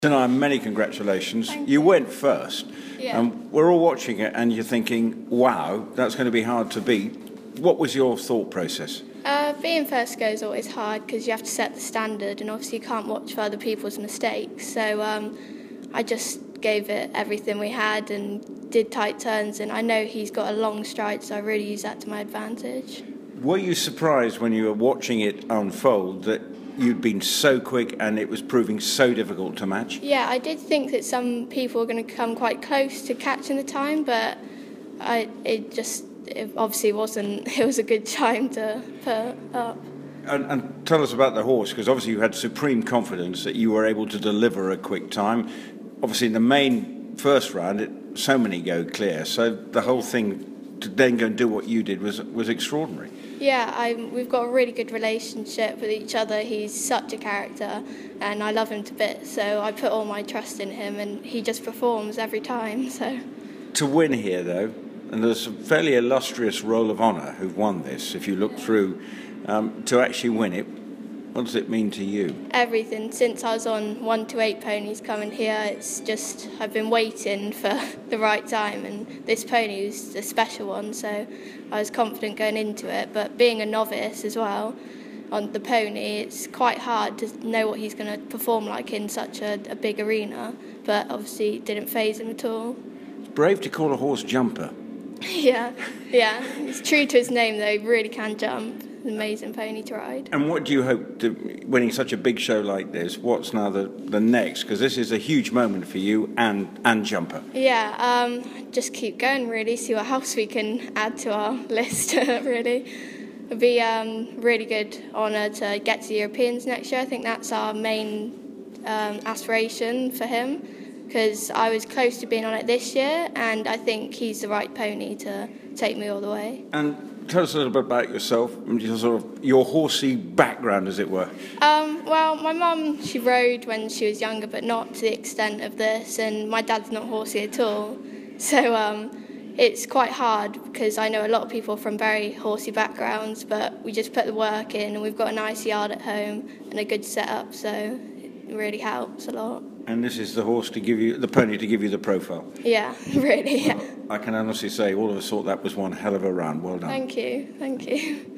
Tonight, many congratulations. Thank you went first. Yeah. We're all watching it and you're thinking, wow, that's going to be hard to beat. What was your thought process? Being first go is always hard because you have to set the standard and obviously you can't watch for other people's mistakes. So I just gave it everything we had and did tight turns, and I know he's got a long stride, so I really used that to my advantage. Were you surprised when you were watching it unfold that you'd been so quick and it was proving so difficult to match? Yeah, I did think that some people were going to come quite close to catching the time, but it obviously wasn't. It was a good time to put up. And tell us about the horse, because obviously you had supreme confidence that you were able to deliver a quick time. Obviously in the main first round, so many go clear, so the whole thing to then go and do what you did was extraordinary. Yeah, we've got a really good relationship with each other. He's such a character and I love him to bits, so I put all my trust in him and he just performs every time. So to win here though, and there's a fairly illustrious Roll of Honour who've won this, if you look through, to actually win it, what does it mean to you? Everything. Since I was on 1 to 8 ponies coming here, it's just I've been waiting for the right time, and this pony was a special one, so I was confident going into it. But being a novice as well on the pony, it's quite hard to know what he's going to perform like in such a big arena, but obviously it didn't faze him at all. It's brave to call a horse Jumper. Yeah, it's true to his name though, he really can jump. An amazing pony to ride. And what do you hope, winning such a big show like this, what's now the next? Because this is a huge moment for you and Jumper. Yeah, just keep going really, see what else we can add to our list really. It'd be really good honour to get to the Europeans next year. I think that's our main aspiration for him, because I was close to being on it this year and I think he's the right pony to take me all the way. And tell us a little bit about yourself, your horsey background, as it were. Well, my mum, she rode when she was younger, but not to the extent of this, and my dad's not horsey at all. So it's quite hard because I know a lot of people from very horsey backgrounds, but we just put the work in and we've got a nice yard at home and a good setup, so it really helps a lot. And this is the horse to give you, the pony to give you the profile. Yeah, really, yeah. I can honestly say all of us thought that was one hell of a round. Well done. Thank you.